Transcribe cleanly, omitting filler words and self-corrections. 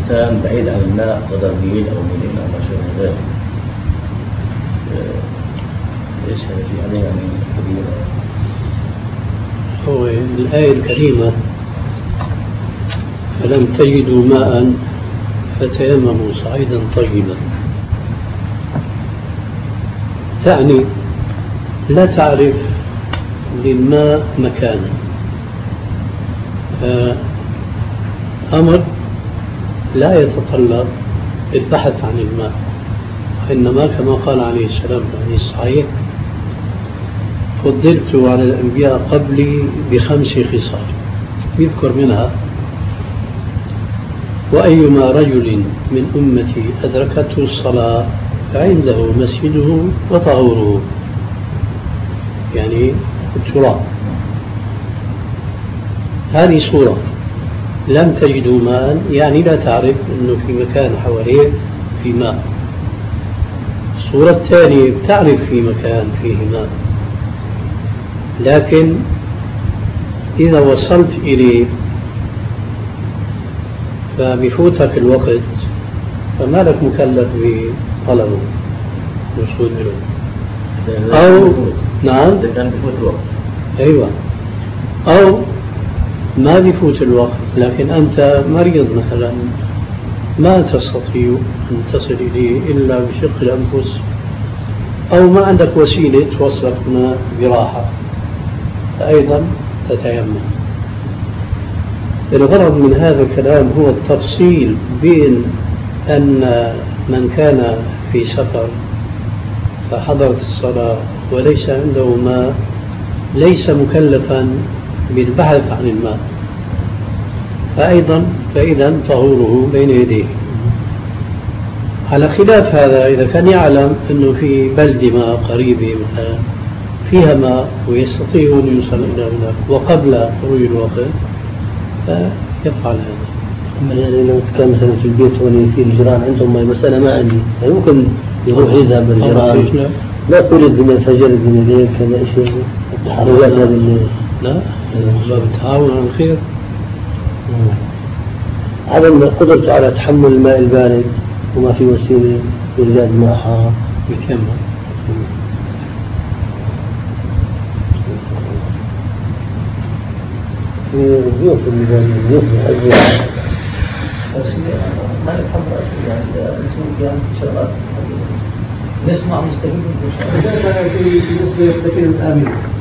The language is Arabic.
إنسان بعيد عن الماء قدر ميل أو ميلين أو ما شابه ذلك، ليس في عليه يعني كبيرة. هو الآية الكريمة فلم تجدوا ماء فتيمموا صعيدا طيبا، تعني لا تعرف للماء مكانا، أمر لا يتطلب البحث عن الماء، وإنما كما قال عليه السلام في الحديث الصحيح فضلت على الأنبياء قبلي ب5 خصال، يذكر منها وأيما رجل من أمتي أدركته الصلاة فعنده مسجده وطهوره، يعني التراب. هذه صورة لم تجدوا ماء، يعني لا تعرف أنه في مكان حواليه في ماء. الصورة الثانية بتعرف في مكان فيه ماء، لكن إذا وصلت إليه فبفوتك الوقت فما لك مكلف بطلبه الوصول إليه، أو نعم بفوت الوقت، أيوة، أو ما بفوت الوقت لكن أنت مريض مثلا ما تستطيع أن تصل إليه إلا بشق الأنفس، أو ما عندك وسيلة توصلك هنا براحة، فأيضا تتيمم. الغرض من هذا الكلام هو التفصيل بين أن من كان في سفر فحضرت الصلاة وليس عنده ماء ليس مكلفا بالبحث عن الماء، فإذا طهوره بين يديه. على خلاف هذا إذا كان يعلم أنه في بلدة ما قريبة مثلا فيها ماء ويستطيع أن يوصل إلى هناك وقبل خروج الوقت فيفعل هذا. أما يعني لو كان مثلا في البيت هون في الجيران عندهم ماء، مسألة ما عندي، يعني ممكن يروح يذهب للجيران، لا تريد من الفجر من الليل كذا شيء التحريات هذه اللي لا باب التعاون على الخير. عدم قدرته على تحمل الماء البارد وما في وسيلة إيجاد ماء حار بكم الضيوف الضيوف ما يفهم رأسي يعني أنتم يعني شغلات نسمع مستفيد. بالنسبة للتكلم الآمين